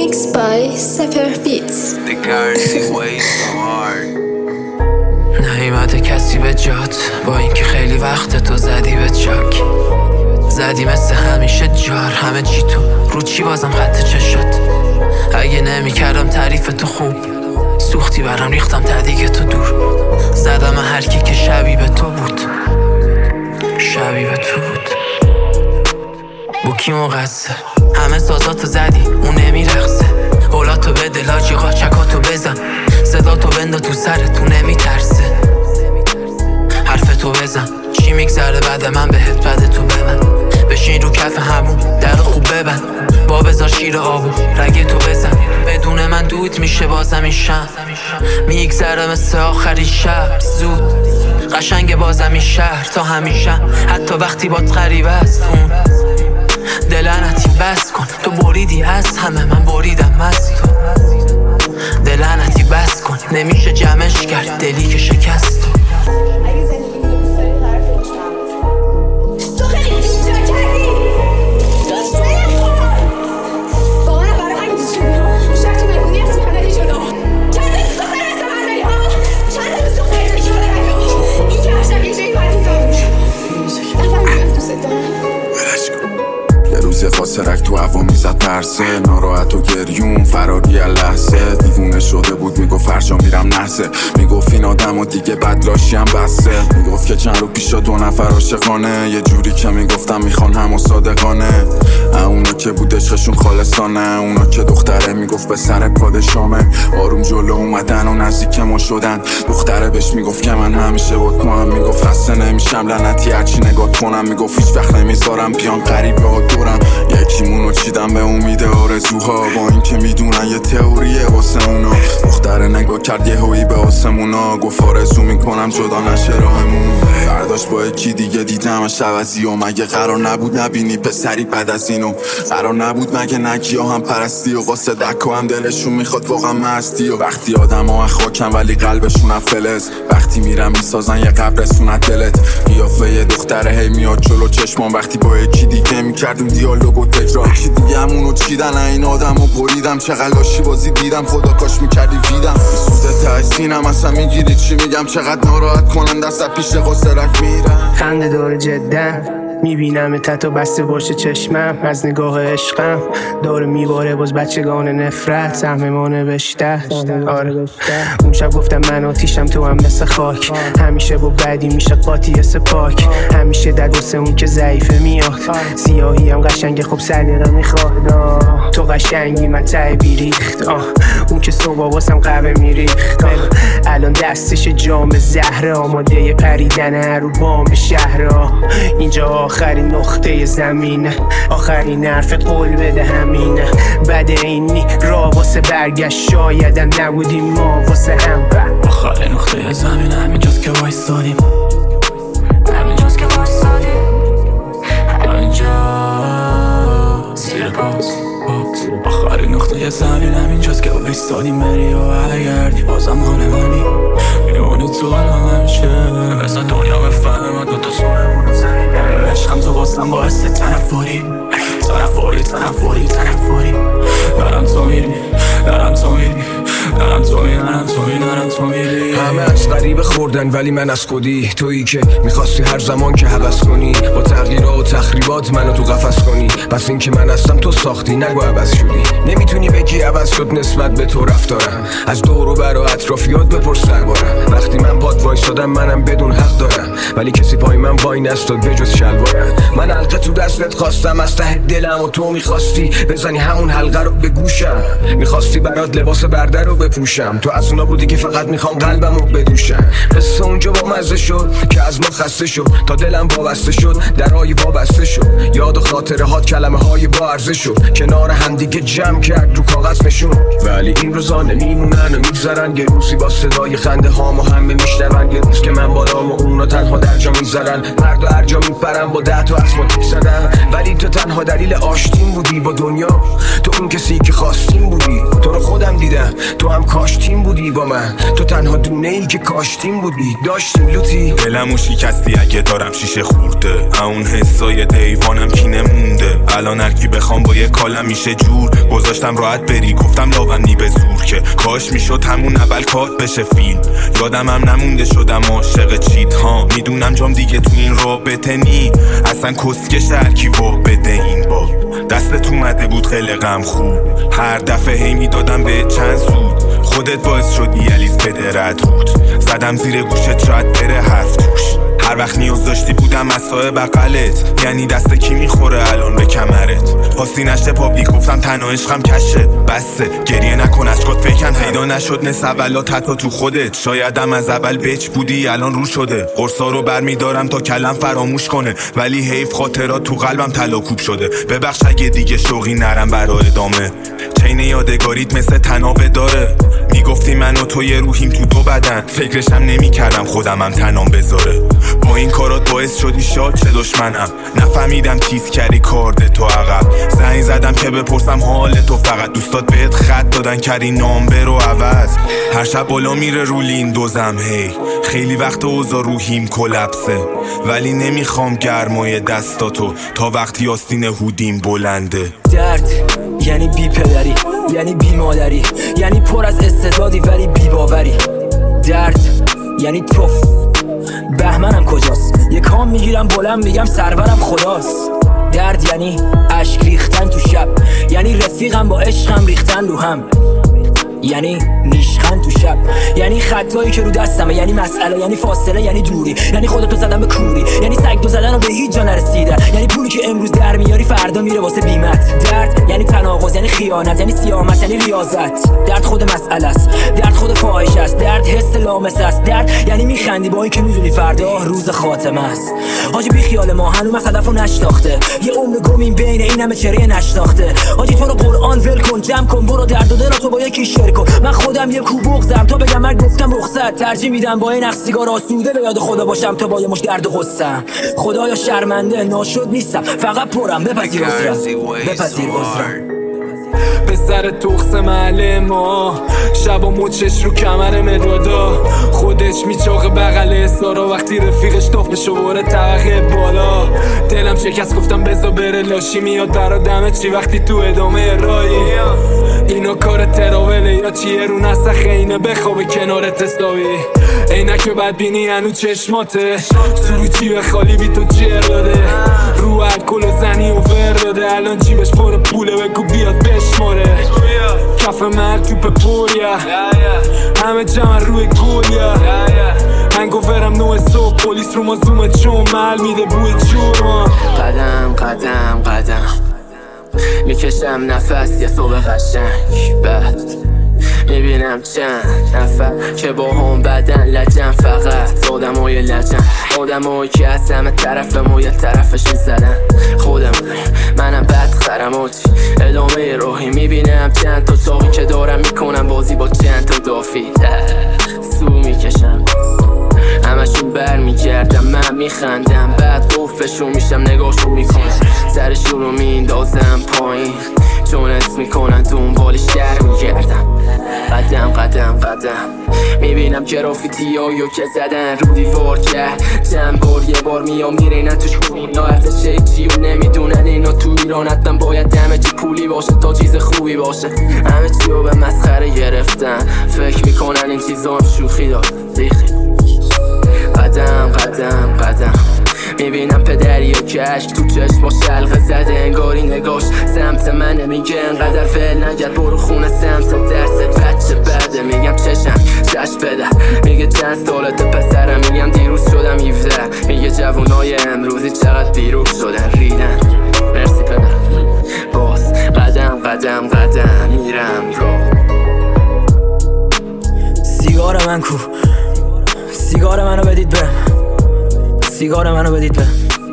Mixed by Sefer Beats. The Garzi way so hard. نیومده کسی به جات، با اینکه خیلی وقت تو زدی به چاک. زدی مثل همیشه جار، همه چی تو رو چی بازم خط چشات. اگه نمی کردم تعریف تو خوب، سوختی برام ریختم تدیگ تو دور. زدم هر کی که شبیه به تو بود، شبیه به تو بود. بوکی مقصر همه سازاتو زدی اون نمیرقصه. قولاتو بده لاجی قاچکاتو بزن، صداتو بنده تو سرت تو نمیترسه. حرفتو بزن چی میگذره بعد من بهت بده تو ببن. بشین رو کف همون در خوب ببن، با بذار شیر آبو رگه تو بزن. بدون من دود میشه بازم این شم، میگذره مثل آخری شب. زود قشنگ بازم این شهر تا همیشه، حتی وقتی بات غریبه است. اون دلعنتی بس کن، تو بریدی از همه من بریدم از تو. دلعنتی بس کن نمیشه جمعش کرد دلی که شکست تو. سرک تو هوا میزد پرسه، ناراحت و گریون فراری لحظه. دیوونه شده بود میگفت فرشا میرم نحسه، میگفت این آدم و دیگه بدلاشی هم بسته. میگفت که چند رو پیشا 2 نفر عاشقانه، یه جوری که میگفتم میخوان هم و صادقانه. اونا که بود عشقشون خالصانه، اونا که دختره میگفت به سر پادشامه. آروم جلو اومدن و نزدیک ما شدن، دختره بهش میگفت که من همیشه با تو هم. میگفت خسته نمیشم لعنتی هرچی نگاه کنم، میگفت هیچ وقت نمیذارم بیان غریبه ها دورم. یکیمونو چیدم به امید آرزوها، با اینکه میدونن یه تئوریه واسه اونا. دختره نگاه کرد یه هویی به آسمونا، گفت آرزو میکنم جدا نشه راهمون. فرداش با یکی دیگه دیدمش عوضی، و مگه قرار نبود نبینی پسری بعد از اینو؟ قرار نبود مگه نگی هم پرستی و واسه دکو هم دلشون میخواد واقعا مستی. و وقتی آدم ها خاکن ولی قلبشون فلز، وقتی میرم میسازن یه قبرستون از دلت. قیافه یه دختره هی میاد جلو چشمان، وقتی با یکی دیگه میکردیم دیالوگو تکرار. یکی دیگه همونو چیدن این آدمو بریدم، چقدر لاشی بازی دیدم خدا کاش میکردی ویدم. سوزه ته سینم اصلا میگیری چی میگم، چقدر ناراحت کنن دست پیش قصرک میرم. خنده داره جدن میبینم تتو بسته باشه چشمم، از نگاه عشقم داره میباره باز بچگان نفرت. سهم ما نوشته آره اون شب گفتم من آتیشم تو هم مثل خاک، همیشه با بدی میشه قاطی سپاک. همیشه دگوسه اون که ضعیفه میاد، سیاهی هم قشنگه خب سلیقه میخواد. تو قشنگی من ته بیریخت، اون که صبح واسم قهوه میریخت. الان دستش جام زهره، آماده پریدن رو بام شهر. اینجا آخرین نقطه زمینه، آخرین حرف قول بده همینه. بعد اینی را واسه برگشت، شایدم نبودیم ما واسه هم. آخرین نقطه زمینه همینجاست که وایستادیم، همینجاست که وایستادیم، همینجا زیر پاس. آخرین نقطه زمین همینجاست که وایستادیم، بری و برگردی بازم مال منی. میمونی تو الان همیشه مثل دنیا بفهمه دوتا سونمون زنی. عشقم تو بازم باعث تنفری دارم تو میری، دارم تو میری، دارم تو میری، دارم تو میری، دارم تو میری. همه از غریبه خوردن ولی من از خودی، تویی که میخواستی هر زمان که هوس کنی، با تغییرات و تخریبات منو تو قفس کنی. پس این که من هستم تو ساختی نگو عوض شدی. نمیتونی بگی عوض شد نسبت به تو رفتارم، از دور و بر و اطرافیات بپرس دربارم. وقتی من پاد وایسادم منم بدون حق دارم، ولی کسی پای من وای نستاد بجز شلوارم. من حلقه تو دستت خواستم از ته دلم، و تو میخواستی بزنی همون حلقه رو به گوشم. میخواستی برات لباس برده رو بپوشم، تو از اونا بودی که فقط میخوام قلبم رو بدوشم. قصه اونجا با مزه شد که از ما خسته شد، تا دلم وابسته شد درهای وابسته شد. یاد و خاطره هات کلمه های با ارزش شد، کنار همدیگه جمع کرد رو کاغذ نشون. ولی این روزا نمیمونن و میگذرن، یه روزی با صدای خنده هامو همه میشنون. یه روز که من بالام و اونا تنها در جا میذارن، مرد و هر جا میپرن با 10 تا اسم تیک زدن. ولی تو تنها دلیل آشتیم بودی با دنیا، تو اون کسی که خواستیم بودی. تو رو خودم دیدم. تو هم کاشتیم بودی با من، تو تنها دونه ای که کاشتیم بودی. داشتیم لوتی دلمو شکستی اگه دارم شیشه خورده، اون حسای دیوانم کی نمونده. الان هرکی بخوام با یه کالم میشه جور، گذاشتم راحت بری گفتم لاونی به زور، که کاش میشد همون اول کات بشه فیلم. یادم هم نمونده شدم عاشق چیت ها، میدونم جام دیگه تو این رابطه نی، اصلا کسکش هرکی وا بده این با دستت اومده بود خیلی غم خوب. هر دفعه هی میدادم به چند سود، خودت باعث شدی یلیز پدرت بود. زدم زیر گوشت شاید بره حرف توش، هر وقت نیاز داشتی بودم مسای بغلت. یعنی دست کی میخوره الان به کمرت؟ خواستی نشه پابلیک گفتم تنها عشقم کشه. بسه گریه نکن اشکات فکن پیدا نشد نس اولات حتی تو خودت. شایدم از اول بچ بودی الان رو شده. قرصا رو برمیدارم تا کلم فراموش کنه، ولی حیف خاطرات تو قلبم تلاکوب شده. ببخش اگه دیگه شوقی نرم برا ادامه، چین یادگاریت مثل تنابه داره. میگفتی من و تو یه روحیم تو دو بدن، فکرشم نمیکردم خودمم تنام بذاره. با این کارات باعث شدی شاد چه دشمنم، نفهمیدم تیز کردی کارد تو عقب. زنگ زدم که بپرسم حال تو، فقط دوستات بهت خط دادن کردی نامبر و عوض. هر شب بالا میره رولین دوزم هی، خیلی وقت اوضاع روحیم کلپسه، ولی نمیخوام گرمای دستاتو تا وقتی آستین هودیم بلنده. درد یعنی بی پدری، یعنی بی مادری، یعنی پر از استعدادی ولی بی باوری. درد یعنی توف بهمنم کجاست، یه کام میگیرم بلند میگم سرورم خداست. درد یعنی عشق ریختن تو شب، یعنی رفیقم با عشقم ریختن رو هم، یعنی نیشخند تو شب، یعنی خطایی که رو دستمه، یعنی مسئله، یعنی فاصله، یعنی دوری، یعنی خودتو زدن به کوری، یعنی سگدو زدن و به هیچ جا نرسیدن، یعنی پولی که امروز در میاری فردا میره واسه بیمت. درد یعنی تناقض، یعنی خیانت، یعنی سیامت، یعنی ریاضت. درد خود مسئله است، درد خود فاحشه است، درد حس لامس است. درد یعنی میخندی با اینکه میدونی فردا روز خاتمه است. حاجی بی خیال ما هنوز هدفو نشناخته، یه عمر گمیم بین این همه چریه نشناخته. حاجی تو رو قرآن ول کن، جمع کن، برو درد و دلاتو با یکی شیر کن. من خودم یه کو بغضم تا بگم من گفتم رخصت، ترجیح میدم با این اخ سیگار آسوده به یاد خدا باشم تا با یه مش درد و غصه‌ام. خدایا شرمنده ناشد نیستم، فقط پرم بپذیر عذرم، بپذیر عذرم. به سر تخص محله ما شب و مچش رو کمر مدادا، خودش میچاقه بغل سارا وقتی رفیقش تخمشو بره طبقه بالا. دلم شکست گفتم بزا بره، لاشی میاد برا دمه چی وقتی تو ادامه رایی. اینا کار تراوله یا چیه رو نسخه اینه بخوابه کنار تستاوی. عینک بدبینی هنو چشماته، سروچی به خالی بی تو جر داده، رو الکل و زنی و ور داده. الان جیبش پر پوله بگو بیاد بشماره، کف من توپ پوریا، همه جمع روی گولیا. هنگوورم نوع صبح پلیس رو ما زومه چون مل میده بوی جورما. قدم قدم قدم میکشم نفس یه صبح قشنگ، بعد میبینم چند نفر که با هم بدن لجن، فقط آدمای لجن، آدمایی که از همه طرف ما یه طرفشون زدن. خودم منم بدخرم آجی، ادامه راهی میبینم چند تا چاقی که دارم میکنم بازی با چند تا دافی. سو میکشم همشون بر میگردم، من میخندم، بعد قفلشون میشم نگاهشون میکنم، سرشون رو میندازم پایین چون اسم میکنن دنبالش در میگردم. قدم قدم قدم میبینم گرافیتی هایو که زدن رو دیوار کرد، چند بار یه بار میام میره نه توش کن ارزش چی و نمیدونن اینا تو ایران حتما باید همه چی پولی باشه تا چیز خوبی باشه. همه چی رو به مسخره گرفتن، فکر میکنن این چیزا شوخی دار ریخی. قدم قدم قدم میبینم پدری و کشک تو چشما شلقه زده، انگاری نگاش سمت منه، میگه انقدر ول نگرد برو خونه سمت درس بچه بده. میگم چشم چشم بده، میگه چند سالت پسرم، میگم دیروز شدم 17، میگه جوونای امروزی چقدر بیروح شدن ریدن. مرسی پدر. باز قدم قدم قدم میرم رو. سیگار من کو، سیگار منو بدید به، سیگار منو بدید به.